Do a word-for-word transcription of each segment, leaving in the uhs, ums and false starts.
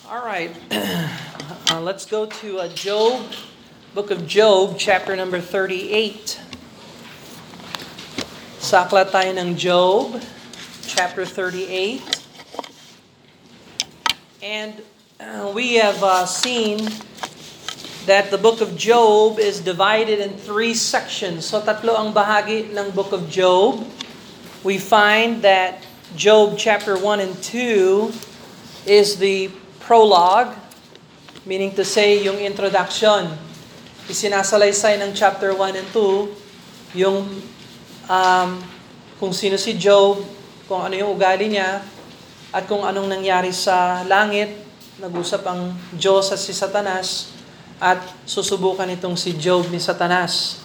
All right. Uh, let's go to uh, Job, book of Job, chapter number thirty-eight. Sakla tayo ng Job, chapter thirty-eight. And uh, we have uh, seen that the book of Job is divided in three sections. So tatlo ang bahagi ng book of Job. We find that Job chapter one and two is the prologue, meaning to say, yung introduction. Isinasalaysay ng chapter one and two, yung um, kung sino si Job, kung ano yung ugali niya, at kung anong nangyari sa langit. Nag-usap ang Diyos at si Satanas, at susubukan itong si Job ni Satanas.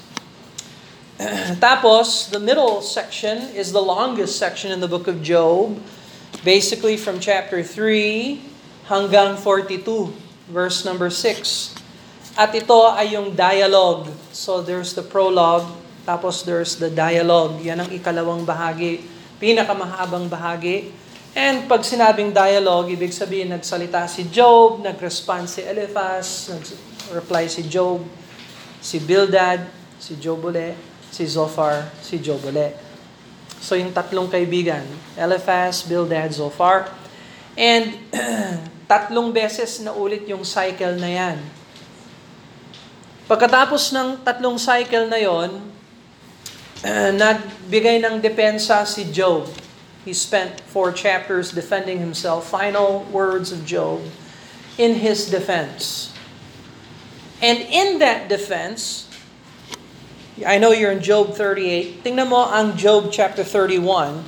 Tapos, the middle section is the longest section in the book of Job, basically from chapter three hanggang forty-two, verse number six. At ito ay yung dialogue. So there's the prologue, tapos there's the dialogue. Yan ang ikalawang bahagi, pinakamahabang bahagi. And pag sinabing dialogue, ibig sabihin nagsalita si Job, nag-respond si Eliphaz, nag-reply si Job, si Bildad, si Job uli, si Zophar, si Job uli. So yung tatlong kaibigan, Eliphaz, Bildad, Zophar. And tatlong beses na ulit yung cycle na yan. Pagkatapos ng tatlong cycle na yon, uh, nagbigay ng depensa si Job. He spent four chapters defending himself. Final words of Job in his defense. And in that defense, I know you're in Job thirty-eight. Tingnan mo ang Job chapter thirty-one.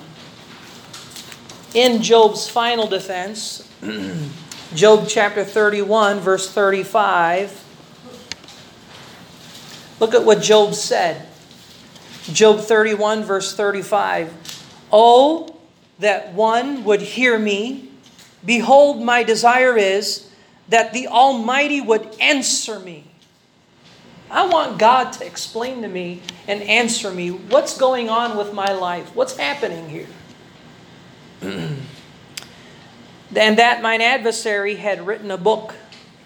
In Job's final defense, Job chapter thirty-one, verse thirty-five. Look at what Job said. Job thirty-one, verse thirty-five. Oh, that one would hear me. Behold, my desire is that the Almighty would answer me. I want God to explain to me and answer me what's going on with my life. What's happening here? And that mine adversary had written a book.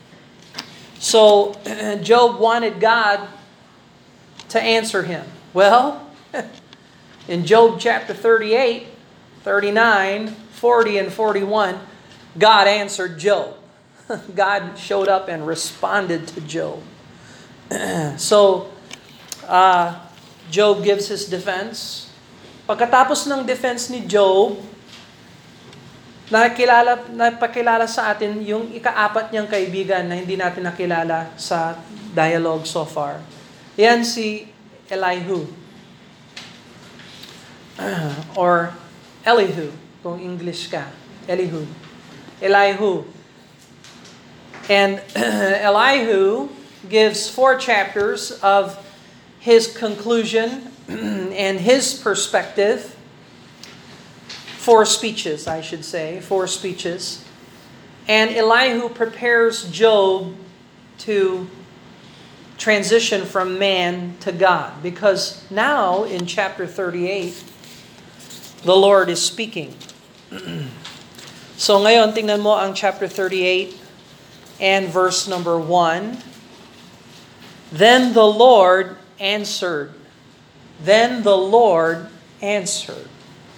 So Job wanted God to answer him. Well, in Job chapter thirty-eight, thirty-nine, forty, and forty-one, God answered Job. God showed up and responded to Job. So, uh, Job gives his defense. Pagkatapos ng defense ni Job, nakilala, napakilala sa atin yung ikaapat niyang kaibigan na hindi natin nakilala sa dialogue so far. Yan si Elihu. Uh, or Elihu, kung English ka. Elihu. Elihu. And Elihu gives four chapters of his conclusion and his perspective. Four speeches, I should say. Four speeches. And Elihu prepares Job to transition from man to God. Because now, in chapter thirty-eight, the Lord is speaking. So ngayon, tingnan mo ang chapter thirty-eight and verse number one. Then the Lord answered. Then the Lord answered.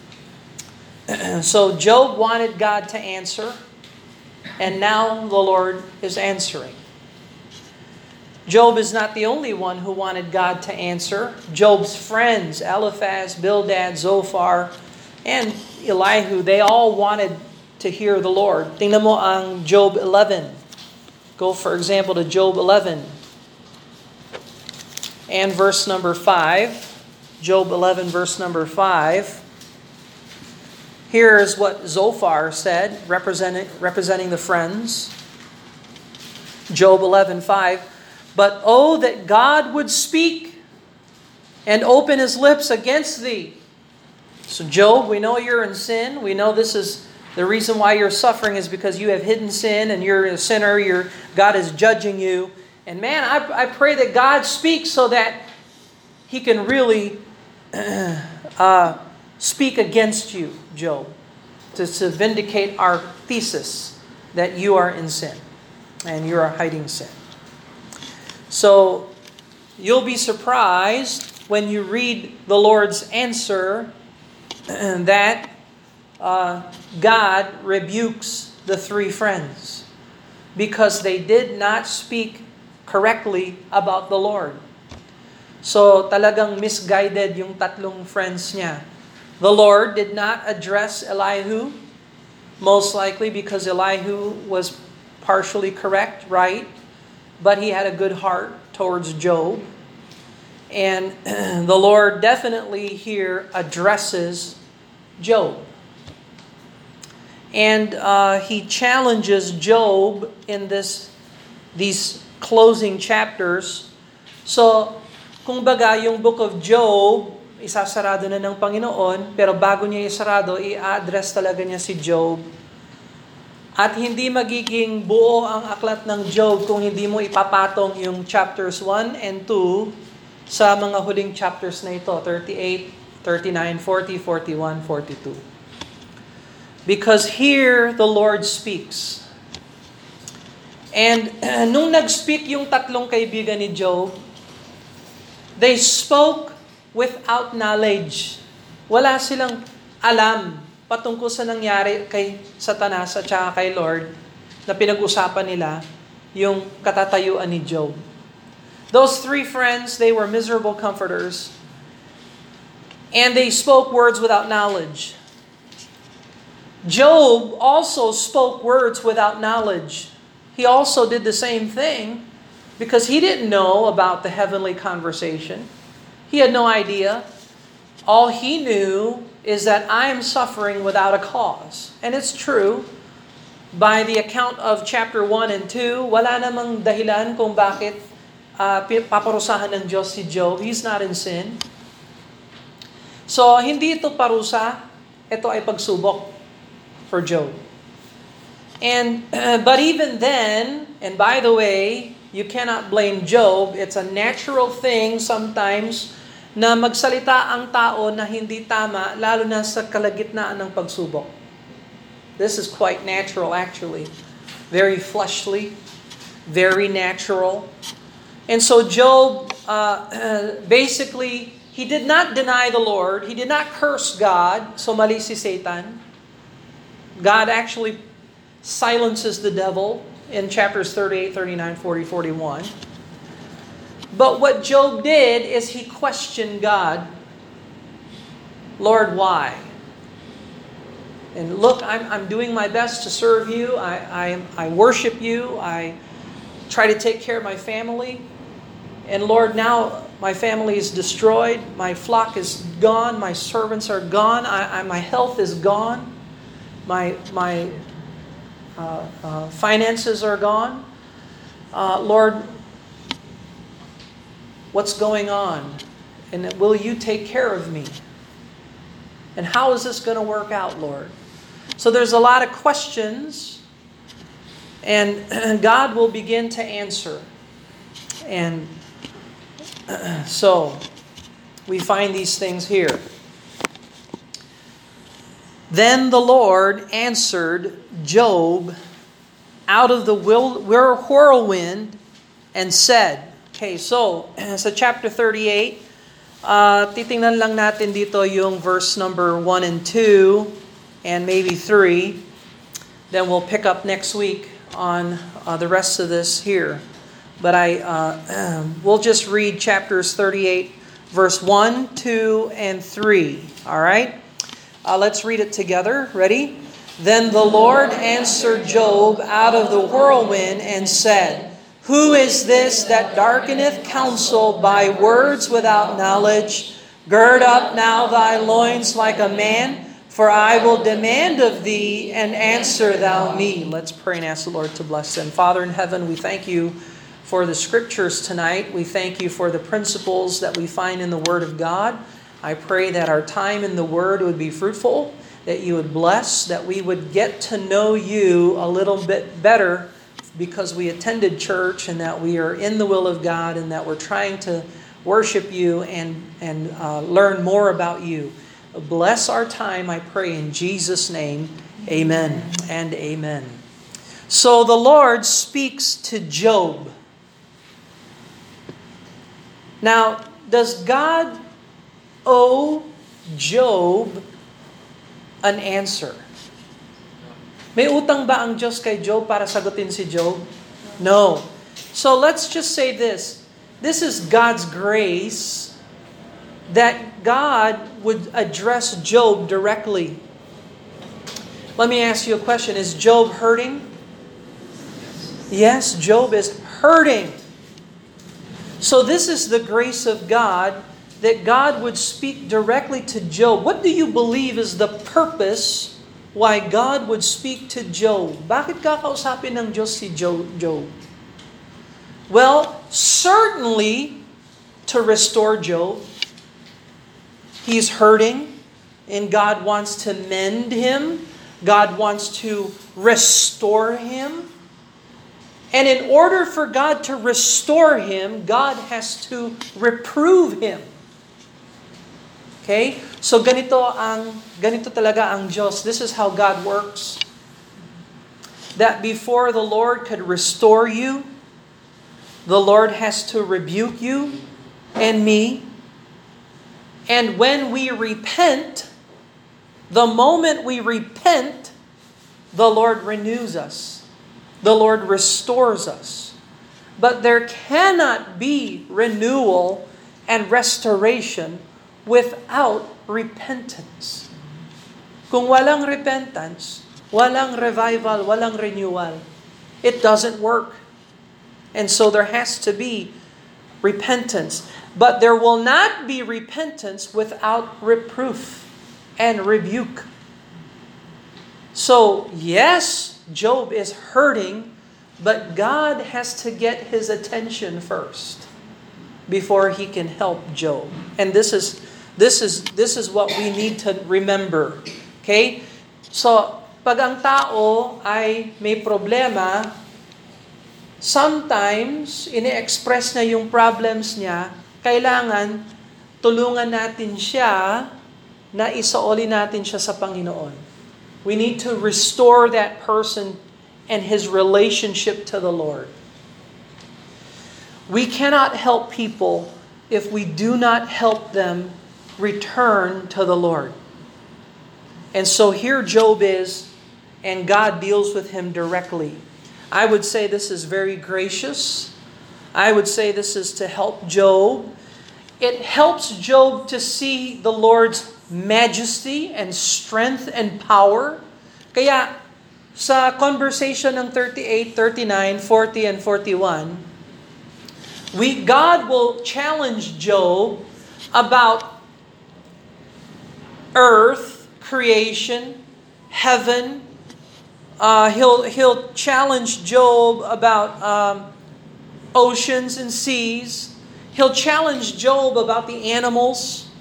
So Job wanted God to answer, and now the Lord is answering. Job is not the only one who wanted God to answer. Job's friends, Eliphaz, Bildad, Zophar, and Elihu, they all wanted to hear the Lord. Tingnan mo ang Job eleven. Go, for example, to Job eleven. And verse number five. Job eleven, verse number five. Here is what Zophar said, representing, representing the friends. Job eleven, five. But oh, that God would speak and open his lips against thee. So Job, we know you're in sin. We know this is the reason why you're suffering is because you have hidden sin and you're a sinner. You're, God is judging you. And man, I, I pray that God speaks so that he can really uh, speak against you, Job, to, to vindicate our thesis that you are in sin and you are hiding sin. So you'll be surprised when you read the Lord's answer that uh, God rebukes the three friends because they did not speak correctly about the Lord. So talagang misguided yung tatlong friends niya. The Lord did not address Elihu, most likely because Elihu was partially correct, right? But he had a good heart towards Job. And the Lord definitely here addresses Job. And uh, he challenges Job in this these closing chapters. So, kung baga, yung book of Job, isasarado na ng Panginoon, pero bago niya isarado, i-address talaga niya si Job. At hindi magiging buo ang aklat ng Job kung hindi mo ipapatong yung chapters one and two sa mga huling chapters na ito, thirty-eight, thirty-nine, forty, forty-one, forty-two. Because here, the Lord speaks. And uh, nung nag-speak yung tatlong kaibigan ni Job, they spoke without knowledge. Wala silang alam patungkol sa nangyari kay Satanas at saka kay Lord na pinag-usapan nila yung katatayuan ni Job. Those three friends, they were miserable comforters. And they spoke words without knowledge. Job also spoke words without knowledge. He also did the same thing because he didn't know about the heavenly conversation. He had no idea. All he knew is that I am suffering without a cause. And it's true. By the account of chapter one and two, wala namang dahilan kung bakit uh, paparusahan ng Diyos si Job. He's not in sin. So, hindi ito parusa. Ito ay pagsubok for Job. And uh, but even then, and by the way, you cannot blame Job. It's a natural thing sometimes na magsalita ang tao na hindi tama, lalo na sa kalagitnaan ng pagsubok. This is quite natural actually. Very fleshly, very natural. And so Job, uh, uh, basically, he did not deny the Lord. He did not curse God. So mali si Satan. God actually silences the devil in chapters thirty-eight, thirty-nine, forty, forty-one. But what Job did is he questioned God. Lord, why? And look, I'm, I'm doing my best to serve you. I, I, I worship you. I try to take care of my family. And Lord, now my family is destroyed. My flock is gone. My servants are gone. I, I, my health is gone. My, my uh, uh, finances are gone. Uh, Lord, what's going on? And will you take care of me? And how is this going to work out, Lord? So there's a lot of questions, and God will begin to answer. And so we find these things here. Then the Lord answered Job out of the whirlwind and said, okay, so sa chapter thirty-eight, uh, titingnan lang natin dito yung verse number one and two and maybe three. Then we'll pick up next week on uh, the rest of this here. But I uh, we'll just read chapters thirty-eight, verse one, two, and three. All right? Uh, let's read it together. Ready? Then the Lord answered Job out of the whirlwind and said, Who is this that darkeneth counsel by words without knowledge? Gird up now thy loins like a man, for I will demand of thee, and answer thou me. Let's pray and ask the Lord to bless them. Father in heaven, we thank you for the scriptures tonight. We thank you for the principles that we find in the Word of God. I pray that our time in the Word would be fruitful, that you would bless, that we would get to know you a little bit better because we attended church and that we are in the will of God and that we're trying to worship you and, and uh, learn more about you. Bless our time, I pray in Jesus' name. Amen and amen. So the Lord speaks to Job. Now, does God owe Job an answer? May utang ba ang Diyos kay Job para sagutin si Job? No. So let's just say this. This is God's grace that God would address Job directly. Let me ask you a question. Is Job hurting? Yes, Job is hurting. So this is the grace of God, that God would speak directly to Job. What do you believe is the purpose why God would speak to Job? Bakit kakausapin ng Diyos si Job? Well, certainly to restore Job. He's hurting, and God wants to mend him. God wants to restore him. And in order for God to restore him, God has to reprove him. Okay? So ganito ang ganito talaga ang Diyos. This is how God works. That before the Lord could restore you, the Lord has to rebuke you and me. And when we repent, the moment we repent, the Lord renews us. The Lord restores us. But there cannot be renewal and restoration without repentance. Kung walang repentance, walang revival, walang renewal, it doesn't work. And so there has to be repentance. But there will not be repentance without reproof and rebuke. So, yes, Job is hurting, but God has to get his attention first before he can help Job. And this is this is this is what we need to remember. Okay? So, pag ang tao ay may problema, sometimes ini-express na yung problems niya, kailangan tulungan natin siya na isaoli natin siya sa Panginoon. We need to restore that person and his relationship to the Lord. We cannot help people if we do not help them return to the Lord. And so here Job is, and God deals with him directly. I would say this is very gracious. I would say this is to help Job. It helps Job to see the Lord's majesty and strength and power. Kaya sa conversation ng thirty-eight, thirty-nine, forty, and forty-one, we, God will challenge Job about earth, creation, heaven. Uh, he'll, he'll challenge Job about um, oceans and seas. He'll challenge Job about the animals.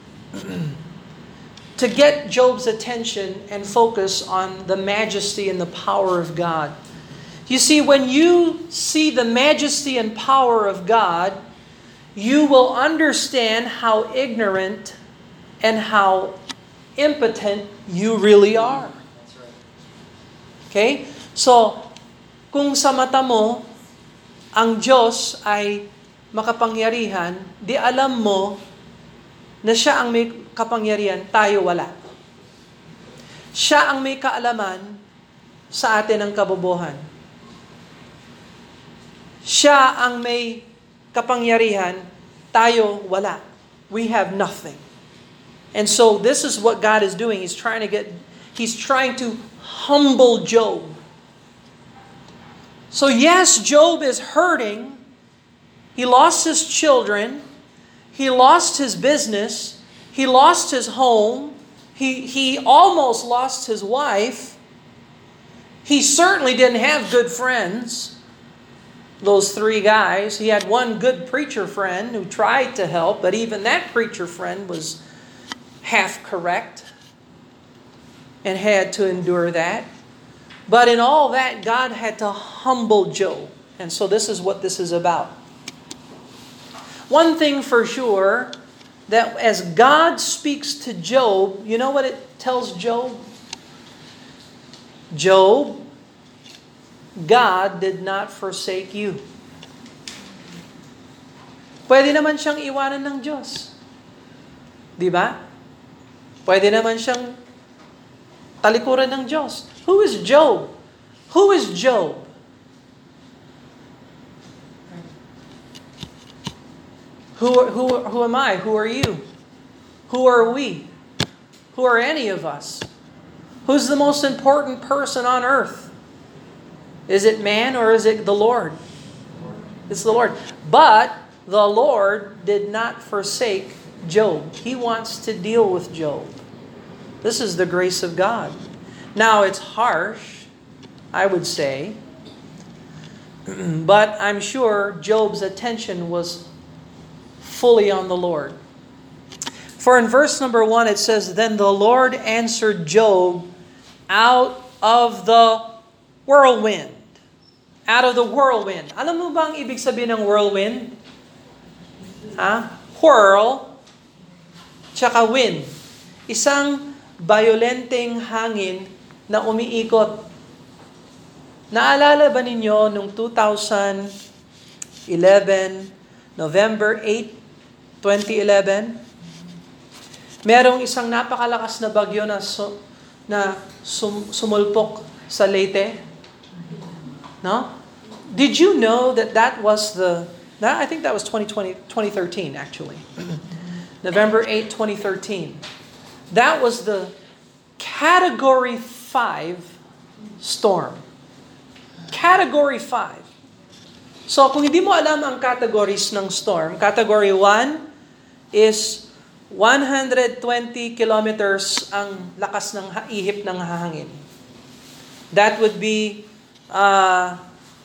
To get Job's attention and focus on the majesty and the power of God. You see, when you see the majesty and power of God, you will understand how ignorant and how impotent you really are. Okay? So, kung sa mata mo, ang Diyos ay makapangyarihan, di alam mo na siya ang may kapangyarihan, tayo wala. Siya ang may kaalaman sa atin ng kabobohan. Siya ang may kapangyarihan, tayo wala. We have nothing. And so this is what God is doing. He's trying to get, He's trying to humble Job. So yes, Job is hurting. He lost his children. He lost his business. He lost his home. He, he almost lost his wife. He certainly didn't have good friends. Those three guys. He had one good preacher friend who tried to help, but even that preacher friend was half correct and had to endure that. But in all that, God had to humble Job. And so this is what this is about. One thing for sure, that as God speaks to Job, you know what it tells Job? Job, God did not forsake you. Pwede naman siyang iwanan ng Diyos. Di ba? Pwede naman siyang talikuran ng Diyos. Who is Job? Who is Job? Who, who, who am I? Who are you? Who are we? Who are any of us? Who's the most important person on earth? Is it man or is it the Lord? It's the Lord. But the Lord did not forsake Job. He wants to deal with Job. This is the grace of God. Now, it's harsh, I would say, but I'm sure Job's attention was fully on the Lord. For in verse number one, it says, Then the Lord answered Job out of the whirlwind. Out of the whirlwind. Alam mo ba ang ibig sabihin ng whirlwind? Ha? Whirl, tsaka wind. Isang violenteng hangin na umiikot. Naalala ba ninyo nung two thousand eleven, November eighth, twenty eleven? Merong isang napakalakas na bagyo na, su, na sum, sumulpok sa Leyte. No? Did you know that that was the, that, I think that was twenty twenty, twenty thirteen actually. November eighth, twenty thirteen. That was the Category five storm. Category five. So kung hindi mo alam ang categories ng storm, Category one is one hundred twenty kilometers ang lakas ng ihip ng hangin. That would be uh,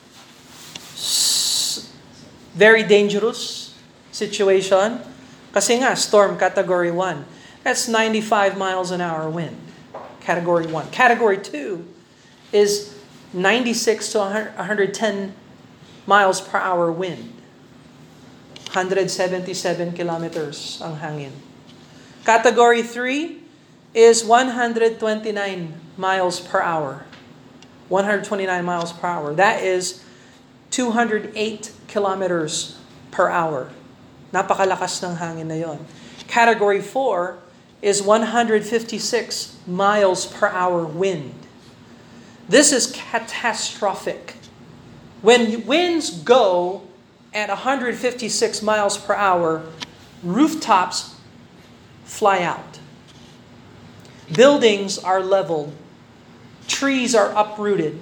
very dangerous situation. Kasi nga, storm category one. That's ninety-five miles an hour wind. Category one. Category two is ninety-six to one hundred ten miles per hour wind. one hundred seventy-seven kilometers ang hangin. Category three is one hundred twenty-nine miles per hour. one hundred twenty-nine miles per hour. That is two hundred eight kilometers per hour. Napakalakas ng hangin na yon. Category four is one hundred fifty-six miles per hour wind. This is catastrophic. When winds go at one hundred fifty-six miles per hour, rooftops fly out. Buildings are leveled. Trees are uprooted.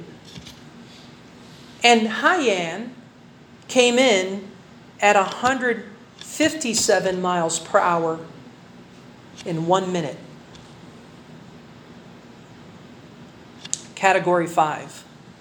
And Haiyan came in at one hundred fifty-seven miles per hour in one minute. Category five.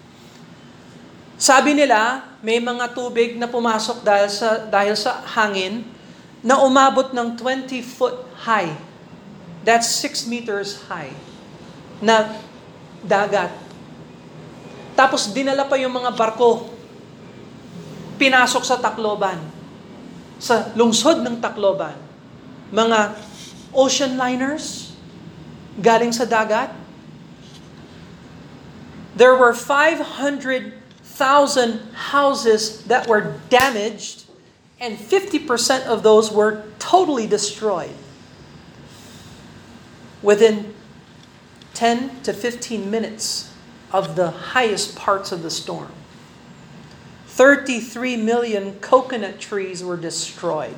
Sabi nila, may mga tubig na pumasok dahil sa, dahil sa hangin na umabot ng twenty foot high. That's six meters high na dagat. Tapos dinala pa yung mga barko. Pinasok sa Tacloban. Sa lungsod ng Tacloban. Mga ocean liners galing sa dagat. There were five hundred thousand houses that were damaged, and fifty percent of those were totally destroyed within ten to fifteen minutes of the highest parts of the storm. thirty-three million coconut trees were destroyed.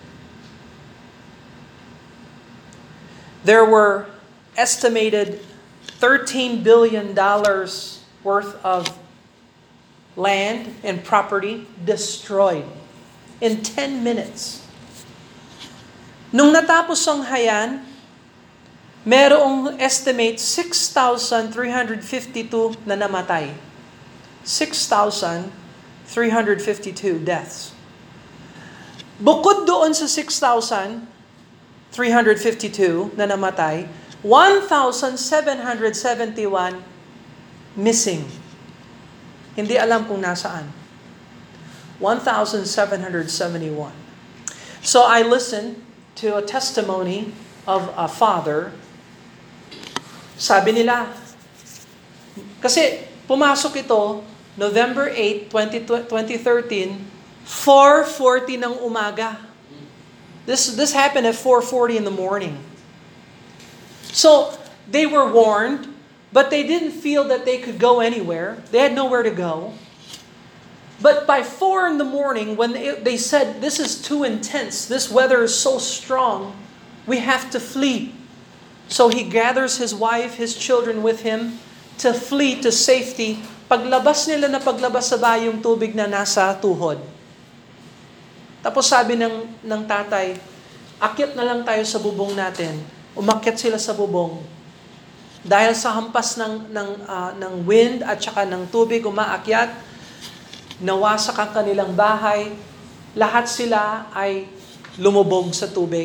There were estimated thirteen billion dollars worth of land and property destroyed in ten minutes. Nung natapos ang Haiyan, merong estimate six thousand three hundred fifty-two na namatay. six thousand three hundred fifty-two deaths. Bukod doon sa six thousand three hundred fifty-two na namatay, one thousand seven hundred seventy-one missing. Hindi alam kung nasaan. one thousand seven hundred seventy-one. So I listened to a testimony of a father. Sabi nila, kasi pumasok ito November eighth, twenty thirteen, four forty ng umaga. This, this happened at four forty in the morning. So, they were warned, but they didn't feel that they could go anywhere. They had nowhere to go. But by four in the morning, when they, they said, this is too intense, this weather is so strong, we have to flee. So he gathers his wife, his children with him to flee to safety. Paglabas nila na paglabas sa bayong tubig na nasa tuhod. Tapos sabi ng, ng tatay, akyat na lang tayo sa bubong natin. Umakyat sila sa bubong. Dahil sa hampas ng, ng, uh, ng wind at saka ng tubig umaakyat, nawasak ang kanilang bahay, lahat sila ay lumubog sa tubig.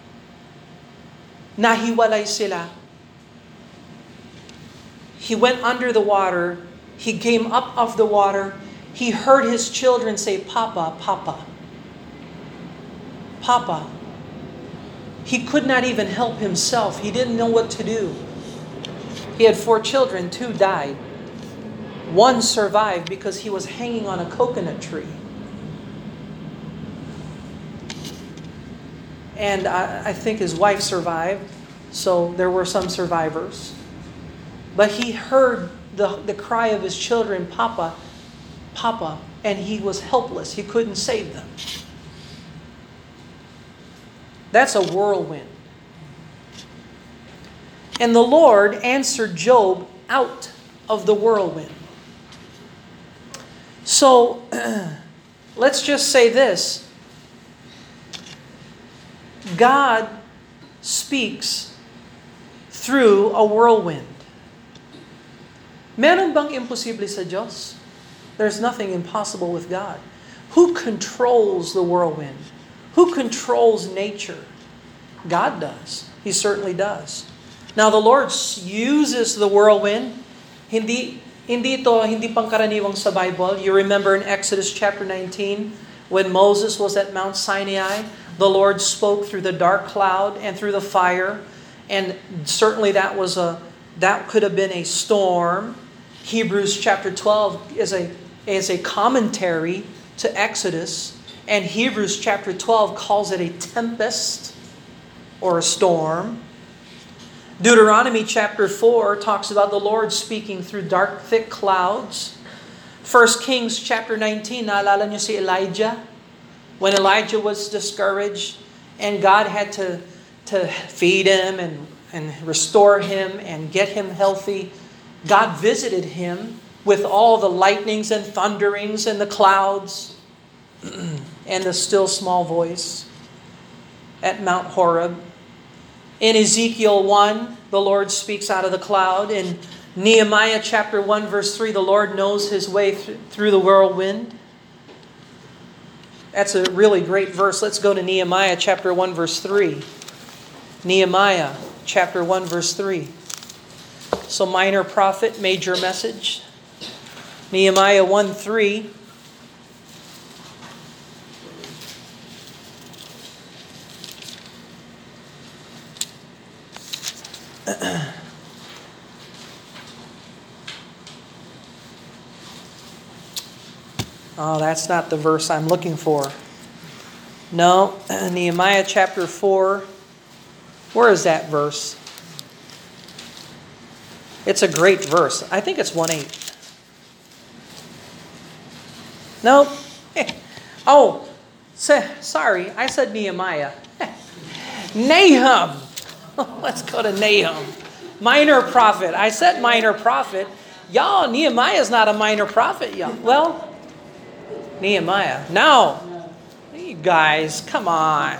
Nahiwalay sila. He went under the water. He came up of the water. He heard his children say, Papa, Papa. Papa. He could not even help himself. He didn't know what to do. He had four children. Two died. One survived because he was hanging on a coconut tree. And I, I think his wife survived, so there were some survivors. But he heard the, the cry of his children, Papa, Papa, and he was helpless. He couldn't save them. That's a whirlwind. And the Lord answered Job out of the whirlwind. So, let's just say this. God speaks through a whirlwind. Meron bang imposible sa Diyos? There's nothing impossible with God. Who controls the whirlwind? Who controls nature? God does. He certainly does. Now, the Lord uses the whirlwind. Hindi Hindi ito, hindi pangkaraniwang sa Bible. You remember in Exodus chapter nineteen, when Moses was at Mount Sinai, the Lord spoke through the dark cloud and through the fire, and certainly that was a that could have been a storm. Hebrews chapter twelve is a is a commentary to Exodus, and Hebrews chapter twelve calls it a tempest or a storm. Deuteronomy chapter four talks about the Lord speaking through dark, thick clouds. First Kings chapter nineteen, naalala niyo si Elijah? When Elijah was discouraged and God had to, to feed him and, and restore him and get him healthy, God visited him with all the lightnings and thunderings and the clouds and the still small voice at Mount Horeb. In Ezekiel one, the Lord speaks out of the cloud. In Nehemiah chapter one, verse three, the Lord knows his way th- through the whirlwind. That's a really great verse. Let's go to Nehemiah chapter one, verse three. Nehemiah chapter one, verse three. So minor prophet, major message. Nehemiah one, three. Oh, that's not the verse I'm looking for. No, Nehemiah chapter four. Where is that verse? It's a great verse. I think it's one eight. No. Oh, sorry. I said Nehemiah. Nahum. Let's go to Nahum. Minor prophet. I said minor prophet. Y'all, Nehemiah is not a minor prophet, y'all. Well, Nehemiah. No. You guys, come on.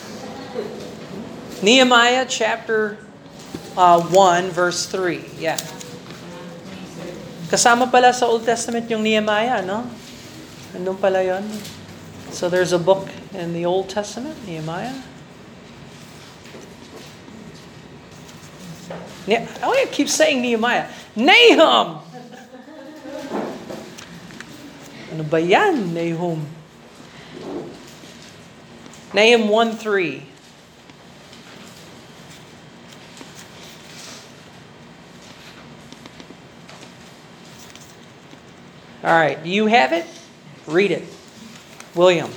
Nehemiah chapter uh, one, verse three. Yeah. Kasama pala sa Old Testament yung Nehemiah, no? Andun pala yun. So there's a book in the Old Testament, Nehemiah. Ne- I want to keep saying Nehemiah. Nahum! Ano ba yan, Nahum? Nahum one three. All right, do you have it? Read it. William.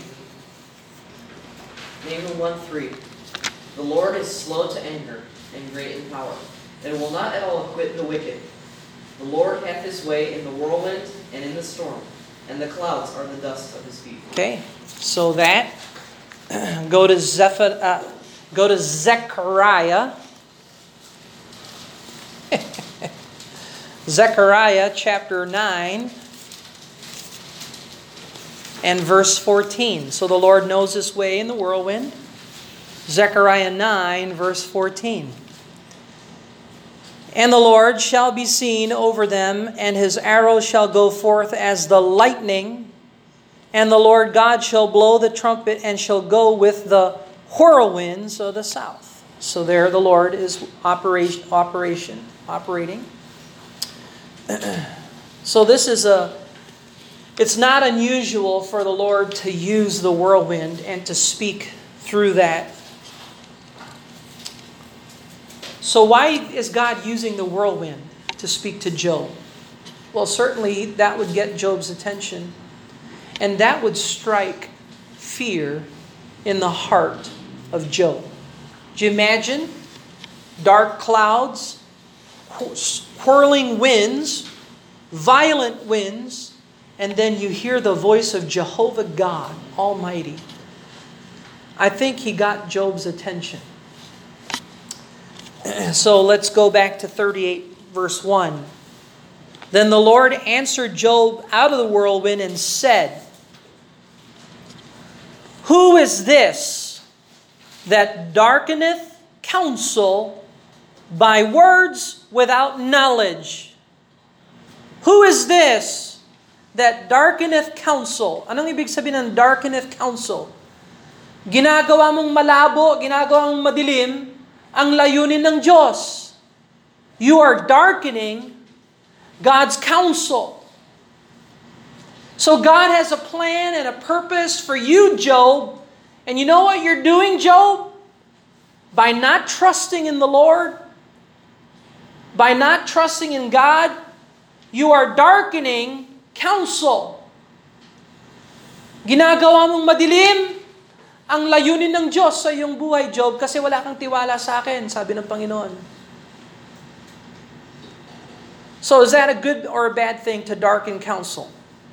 Nahum one three. The Lord is slow to anger and great in power, and will not at all acquit the wicked. The Lord hath his way in the whirlwind and in the storm, and the clouds are the dust of his feet. Okay, so that, go to Zeph- uh, go to Zechariah. Zechariah chapter nine and verse fourteen. So the Lord knows his way in the whirlwind. Zechariah nine verse fourteen. And the Lord shall be seen over them, and his arrow shall go forth as the lightning, and the Lord God shall blow the trumpet and shall go with the whirlwinds of the south. So there the Lord is operation, operation, operating. So this is a, it's not unusual for the Lord to use the whirlwind and to speak through that. So why is God using the whirlwind to speak to Job? Well, certainly that would get Job's attention, and that would strike fear in the heart of Job. Do you imagine dark clouds, whirling winds, violent winds, and then you hear the voice of Jehovah God Almighty? I think he got Job's attention. So let's go back to thirty-eight verse one. Then the Lord answered Job out of the whirlwind and said, Who is this that darkeneth counsel by words without knowledge? Who is this that darkeneth counsel? Anong ibig sabihin ng darkeneth counsel? Ginagawa mong malabo, ginagawa mong madilim ang layunin ng Diyos. You are darkening God's counsel. So God has a plan and a purpose for you, Job. And you know what you're doing, Job? By not trusting in the Lord, by not trusting in God, you are darkening counsel. Ginagawa mong madilim ang layunin ng Diyos sa iyong buhay, Job, kasi wala kang tiwala sa akin, sabi ng Panginoon. So is that a good or a bad thing to darken counsel?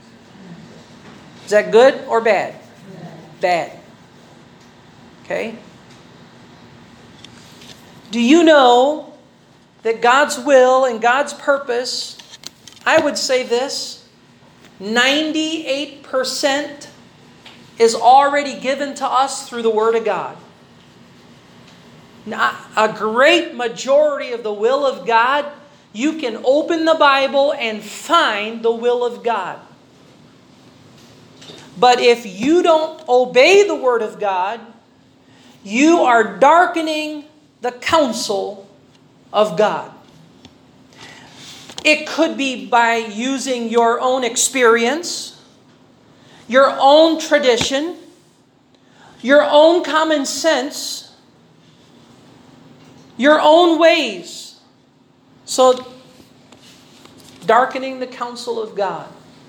Is that good or bad? Bad. Okay? Do you know that God's will and God's purpose, I would say this, ninety-eight percent is already given to us through the Word of God. Now, a great majority of the will of God, you can open the Bible and find the will of God. But if you don't obey the Word of God, you are darkening the counsel of God. It could be by using your own experience, your own tradition, your own common sense, your own ways. So, darkening the counsel of God.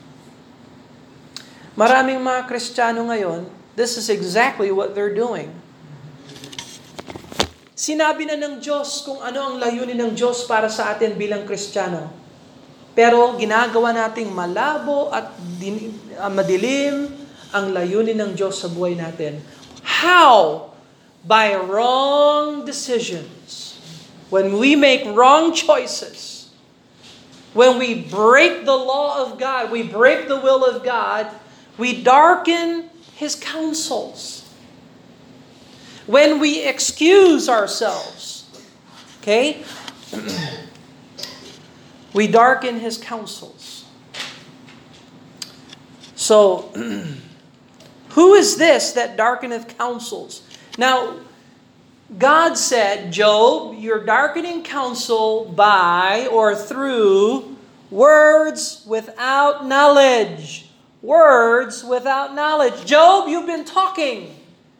Maraming mga Kristiyano ngayon, this is exactly what they're doing. Sinabi na ng Diyos kung ano ang layunin ng Diyos para sa atin bilang Kristiyano. Pero ginagawa nating malabo at din, uh, madilim ang layunin ng Diyos sa buhay natin. How? By wrong decisions. When we make wrong choices, when we break the law of God, we break the will of God, we darken His counsels. When we excuse ourselves, okay, we darken His counsels. So, who is this that darkeneth counsels? Now, God said, Job, you're darkening counsel by or through words without knowledge. Words without knowledge. Job, you've been talking.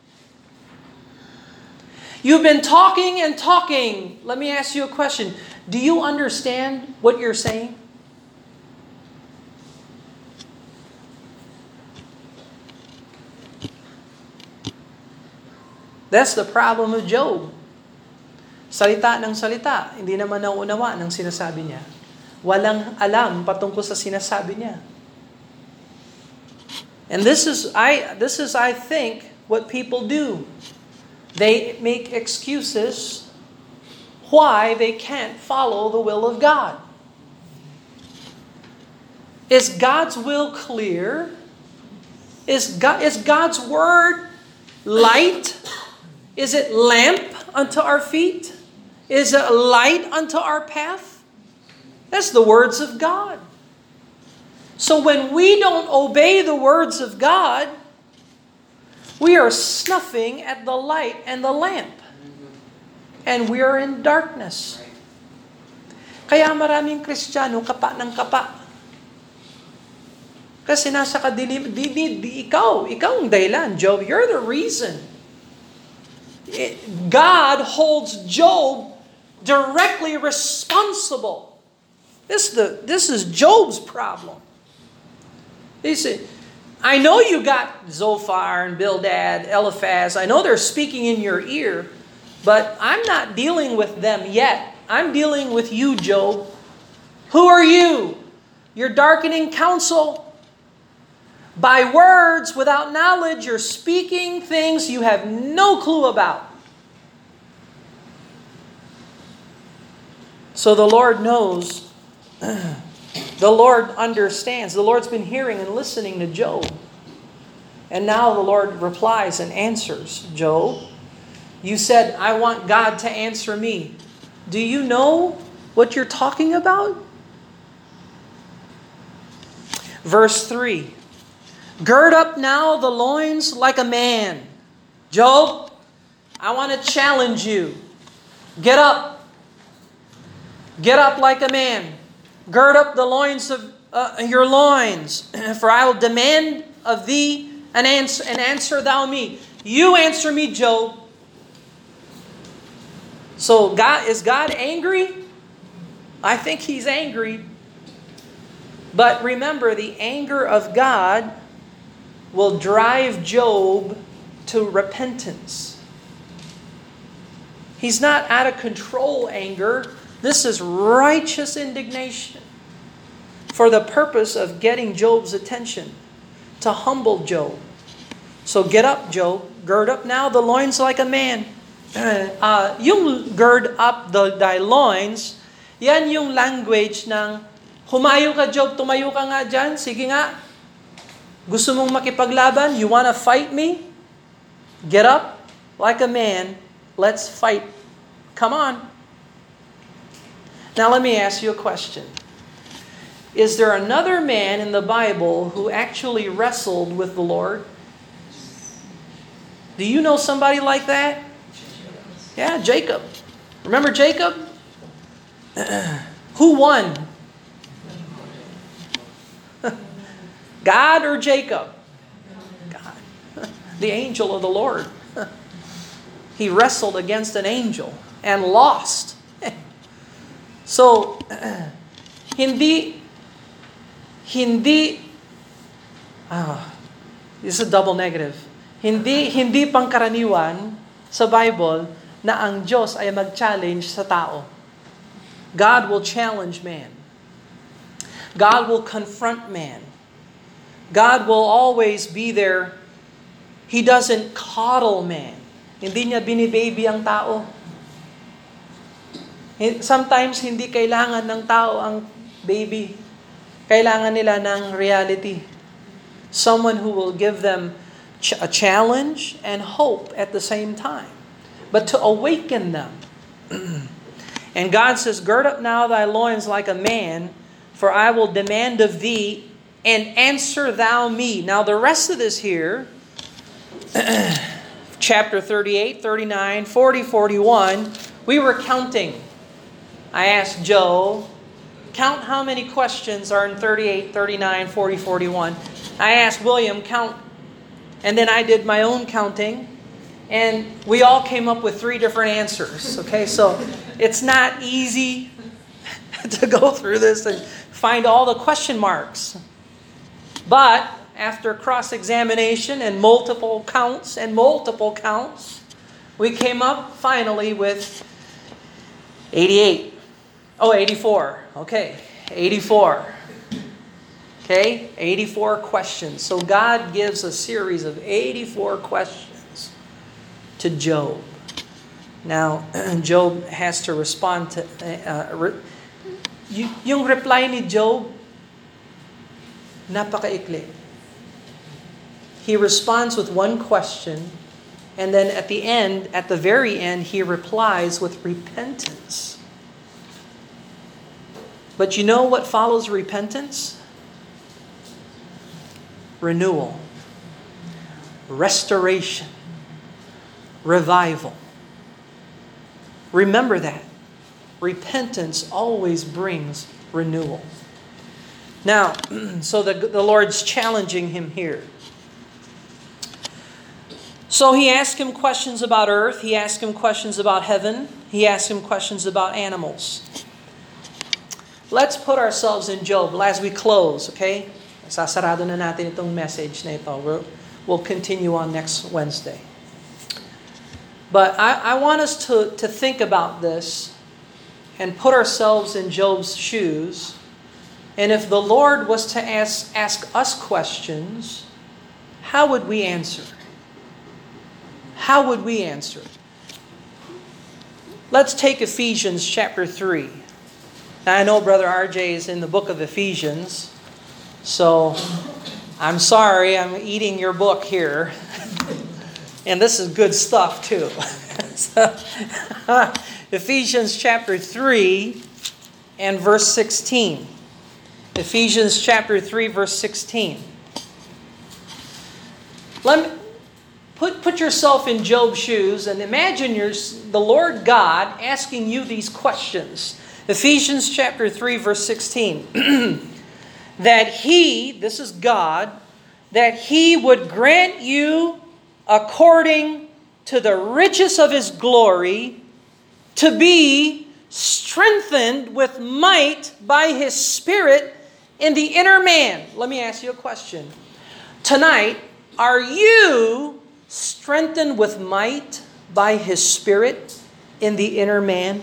You've been talking and talking. Let me ask you a question. Do you understand what you're saying? That's the problem of Job. Salita ng salita, hindi naman nauunawa ng sinasabi niya. Walang alam patungkol sa sinasabi niya. And this is I this is I think what people do. They make excuses why they can't follow the will of God. Is God's will clear? Is God, is God's word light? Is it lamp unto our feet? Is it light unto our path? That's the words of God. So when we don't obey the words of God, we are snuffing at the light and the lamp. And we are in darkness. Kaya maraming Kristiyano kapa ng kapa. Kasi nasa kadilim, di, di, di, ikaw, ikaw ang dahilan, Job. You're the reason. It, God holds Job directly responsible. This, the, this is Job's problem. He said, I know you got Zophar and Bildad, Eliphaz. I know they're speaking in your ear, but I'm not dealing with them yet. I'm dealing with you, Job. Who are you? You're darkening counsel. By words, without knowledge, you're speaking things you have no clue about. So the Lord knows, the Lord understands. The Lord's been hearing and listening to Job. And now the Lord replies and answers, Job, you said, I want God to answer me. Do you know what you're talking about? Verse three. Gird up now the loins like a man. Job, I want to challenge you. Get up. Get up like a man. Gird up the loins of uh, your loins, for I will demand of thee an answer, and answer thou me. You answer me, Job. So God, is God angry? I think He's angry. But remember, the anger of God will drive Job to repentance. He's not out of control anger. This is righteous indignation for the purpose of getting Job's attention, to humble Job. So get up, Job. Gird up now the loins like a man. Uh, yung gird up the, thy loins, yan yung language ng humayo ka, Job, tumayo ka nga dyan. Sige nga. Gusto mong makipaglaban? You wanna fight me? Get up like a man. Let's fight. Come on. Now let me ask you a question. Is there another man in the Bible who actually wrestled with the Lord? Do you know somebody like that? Yeah, Jacob. Remember Jacob? Who won? God or Jacob? God. The angel of the Lord. He wrestled against an angel and lost. So, hindi, hindi, ah, this is a double negative. Hindi, hindi pangkaraniwan sa Bible na ang Diyos ay mag-challenge sa tao. God will challenge man. God will confront man. God will always be there. He doesn't coddle man. Hindi niya binibaby ang tao. Sometimes hindi kailangan ng tao ang baby. Kailangan nila ng reality. Someone who will give them a challenge and hope at the same time. But to awaken them. And God says, gird up now thy loins like a man, for I will demand of thee, and answer thou me. Now the rest of this here, chapter thirty-eight, thirty-nine, forty, forty-one, we were counting. I asked Joe, count how many questions are in thirty-eight, thirty-nine, forty, forty-one. I asked William, count. And then I did my own counting. And we all came up with three different answers. Okay, so it's not easy to go through this and find all the question marks. But after cross-examination and multiple counts and multiple counts, we came up finally with eighty-eight. Oh, eighty-four. Okay, eighty-four. Okay, eighty-four questions. So God gives a series of eighty-four questions to Job. Now, Job has to respond to... Uh, re, y- yung reply ni Job, napakaikli. He responds with one question, and then at the end, at the very end, he replies with repentance. But you know what follows repentance? Renewal, restoration, revival. Remember that. Repentance always brings renewal. Now, so the, the Lord's challenging him here. So he asked him questions about earth. He asked him questions about heaven. He asked him questions about animals. Let's put ourselves in Job as we close, okay? Sasarado na natin itong message na ito. We'll, we'll continue on next Wednesday. But I, I want us to, to think about this and put ourselves in Job's shoes. And if the Lord was to ask, ask us questions, how would we answer? How would we answer? Let's take Ephesians chapter three. Now, I know Brother R J is in the book of Ephesians, so I'm sorry, I'm eating your book here. And this is good stuff too. So, Ephesians chapter three and verse sixteen. Ephesians chapter three, verse sixteen. Let me, put, put yourself in Job's shoes and imagine your, the Lord God asking you these questions. Ephesians chapter three, verse sixteen. That He, this is God, that He would grant you according to the riches of His glory to be strengthened with might by His Spirit in the inner man. Let me ask you a question. Tonight, are you strengthened with might by His Spirit in the inner man?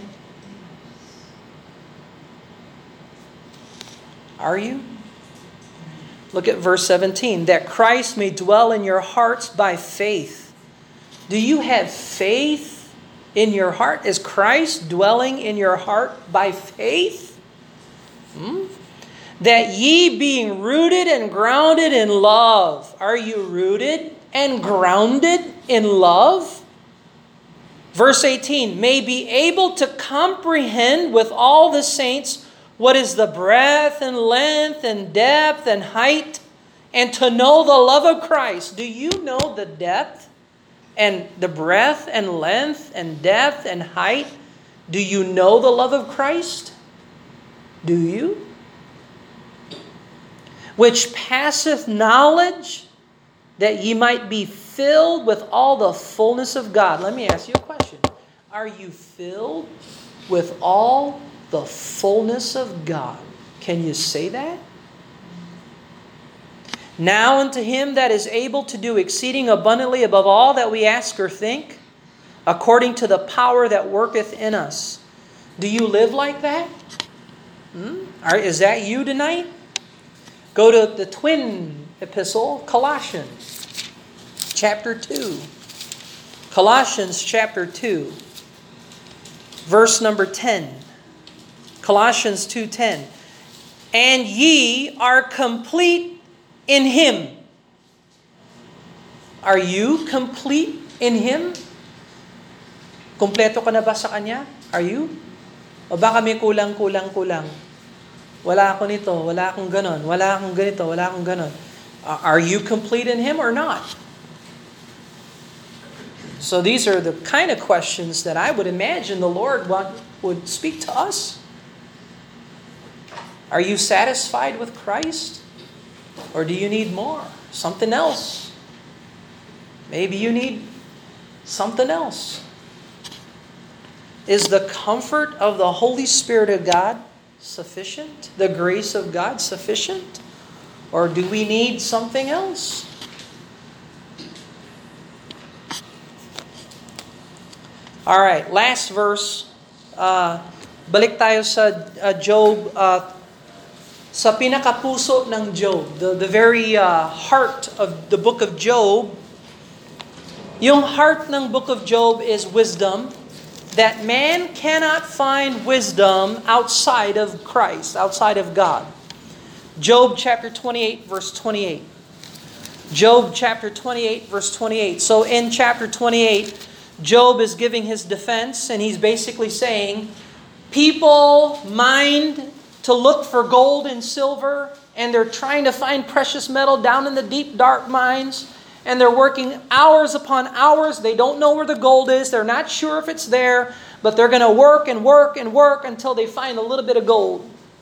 Are you? Look at verse seventeen. That Christ may dwell in your hearts by faith. Do you have faith in your heart? Is Christ dwelling in your heart by faith? Hmm? That ye being rooted and grounded in love. Are you rooted and grounded in love? Verse eighteen. May be able to comprehend with all the saints what is the breadth and length and depth and height, and to know the love of Christ. Do you know the depth and the breadth and length and depth and height? Do you know the love of Christ? Do you? Which passeth knowledge, that ye might be filled with all the fullness of God. Let me ask you a question. Are you filled with all the fullness of God? Can you say that? Now unto Him that is able to do exceeding abundantly above all that we ask or think, according to the power that worketh in us. Do you live like that? Hmm? Are, is that you tonight? Go to the twin epistle, Colossians chapter two. Colossians chapter two, verse number ten. Colossians two ten. And ye are complete in Him. Are you complete in Him? Kompleto ka na ba sa Kanya? Are you? O baka may kulang, kulang, kulang? Wala ako nito, wala akong ganon, wala akong ganito, wala akong ganon. Are you complete in Him or not? So these are the kind of questions that I would imagine the Lord would speak to us. Are you satisfied with Christ? Or do you need more? Something else? Maybe you need something else. Is the comfort of the Holy Spirit of God sufficient? The grace of God sufficient? Or do we need something else? All right, last verse. Uh, balik tayo sa uh, Job, uh, sa pinakapuso ng Job, the, the very uh, heart of the book of Job. Yung heart ng book of Job is wisdom, that man cannot find wisdom outside of Christ, outside of God. Job chapter twenty-eight, verse twenty-eight. Job chapter twenty-eight, verse twenty-eight. So in chapter twenty-eight, Job is giving his defense, and he's basically saying, people mind to look for gold and silver, and they're trying to find precious metal down in the deep, dark mines, and they're working hours upon hours. They don't know where the gold is. They're not sure if it's there, but they're going to work and work and work until they find a little bit of gold.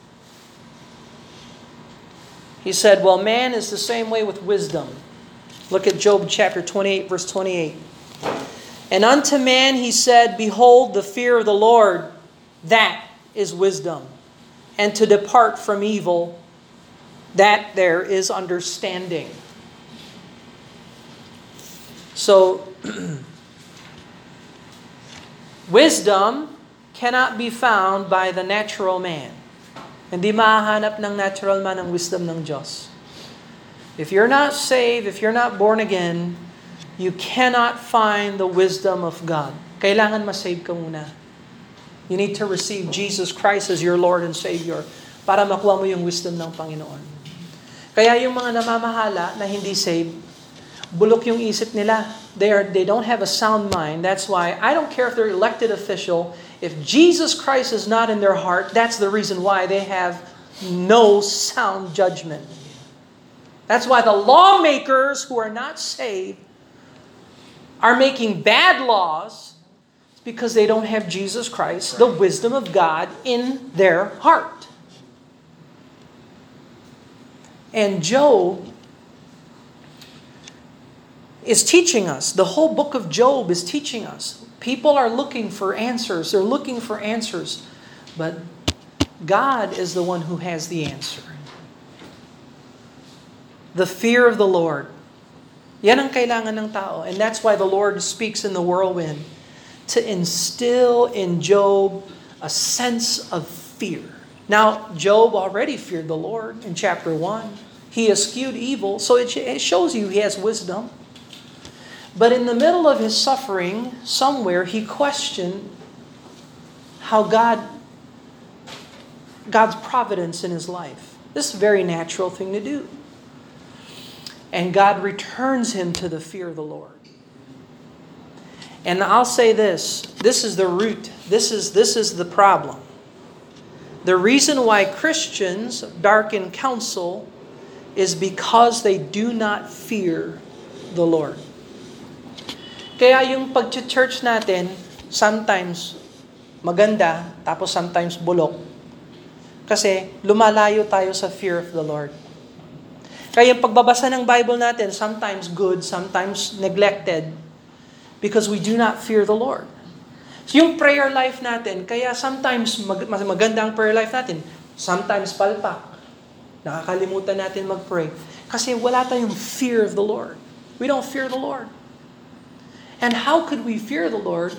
He said, well, man is the same way with wisdom. Look at Job chapter twenty-eight, verse twenty-eight. And unto man he said, behold, the fear of the Lord, that is wisdom. And to depart from evil, that there is understanding. So, wisdom cannot be found by the natural man. Hindi mahahanap ng natural man ang wisdom ng Diyos. If you're not saved, if you're not born again, you cannot find the wisdom of God. Kailangan ma-save ka muna. You need to receive Jesus Christ as your Lord and Savior para makuha mo yung wisdom ng Panginoon. Kaya yung mga namamahala na hindi saved, bulok yung isip nila. They are they don't have a sound mind. That's why I don't care if they're elected official. If Jesus Christ is not in their heart, that's the reason why they have no sound judgment. That's why the lawmakers who are not saved are making bad laws because they don't have Jesus Christ, the wisdom of God, in their heart. And Job is teaching us, the whole book of Job is teaching us. People are looking for answers. They're looking for answers. But God is the one who has the answer. The fear of the Lord. Yan ang kailangan ng tao. And that's why the Lord speaks in the whirlwind, to instill in Job a sense of fear. Now, Job already feared the Lord in chapter one. He eschewed evil, so it shows you he has wisdom. But in the middle of his suffering, somewhere he questioned how God, God's providence in his life. This is a very natural thing to do. And God returns him to the fear of the Lord. And I'll say this, this is the root, this is, this is the problem. The reason why Christians darken counsel is because they do not fear the Lord. Kaya yung pag-church natin, sometimes maganda, tapos sometimes bulok. Kasi lumalayo tayo sa fear of the Lord. Kaya yung pagbabasa ng Bible natin, sometimes good, sometimes neglected, because we do not fear the Lord. So yung prayer life natin, kaya sometimes mag- maganda ang prayer life natin, sometimes palpak. Nakakalimutan natin mag-pray. Kasi wala tayong fear of the Lord. We don't fear the Lord. And how could we fear the Lord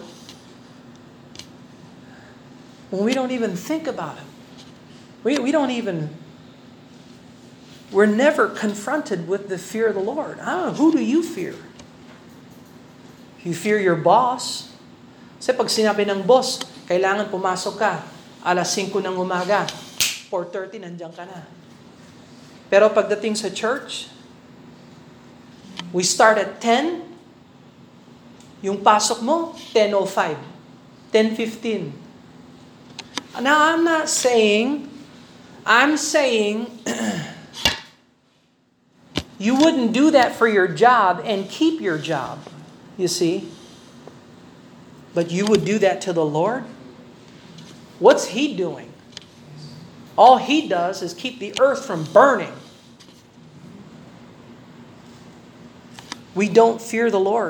when we don't even think about Him? We, we don't even, we're never confronted with the fear of the Lord. I don't know, who do you fear? You fear your boss. Kasi pag sinabi ng boss, kailangan pumasok ka, alas singko ng umaga, four thirty nandiyan ka na. Pero pagdating sa church, we start at ten, yung pasok mo, ten oh five, ten fifteen. Now, I'm not saying, I'm saying, you wouldn't do that for your job and keep your job, you see. But you would do that to the Lord? What's He doing? All He does is keep the earth from burning. We don't fear the Lord.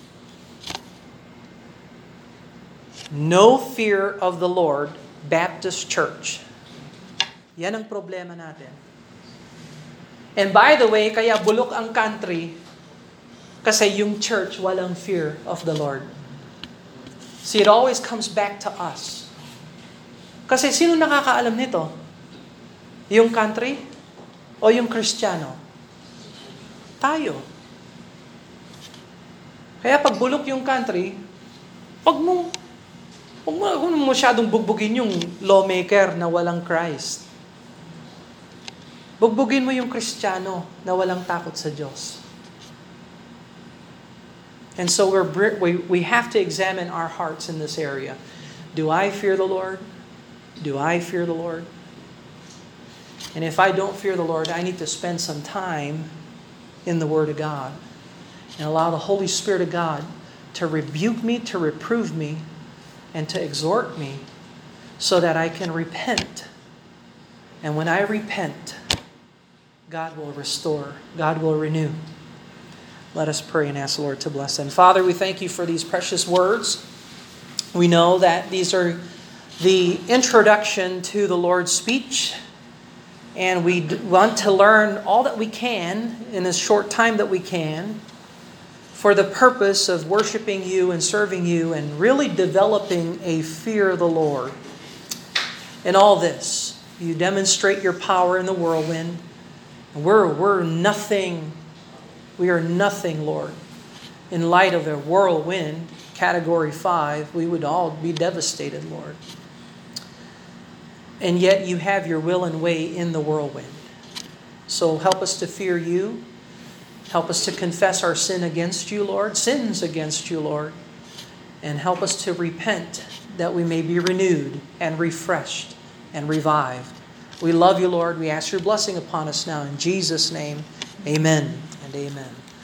No fear of the Lord, Baptist Church. Yan ang problema natin. And by the way, kaya bulok ang country kasi yung church walang fear of the Lord. See, it always comes back to us. Kasi sino nakakaalam nito? Yung country o yung Kristiyano? Tayo. Kaya pag bulok yung country, pag mo, pag mo, huwag mo masyadong bugbugin yung lawmaker na walang Christ. Bugbugin mo yung Kristiyano na walang takot sa Diyos. And so we're, we, we have to examine our hearts in this area. Do I fear the Lord? Do I fear the Lord? And if I don't fear the Lord, I need to spend some time in the Word of God and allow the Holy Spirit of God to rebuke me, to reprove me, and to exhort me so that I can repent. And when I repent, God will restore, God will renew. Let us pray and ask the Lord to bless them. Father, we thank you for these precious words. We know that these are the introduction to the Lord's speech, and we want to learn all that we can in this short time that we can for the purpose of worshiping you and serving you and really developing a fear of the Lord. In all this, you demonstrate your power in the whirlwind. We're, we're nothing. We are nothing, Lord. In light of a whirlwind, category five, we would all be devastated, Lord. And yet you have your will and way in the whirlwind. So help us to fear you. Help us to confess our sin against you, Lord, sins against you, Lord. And help us to repent that we may be renewed and refreshed and revived. We love you, Lord. We ask your blessing upon us now. In Jesus' name, amen and amen.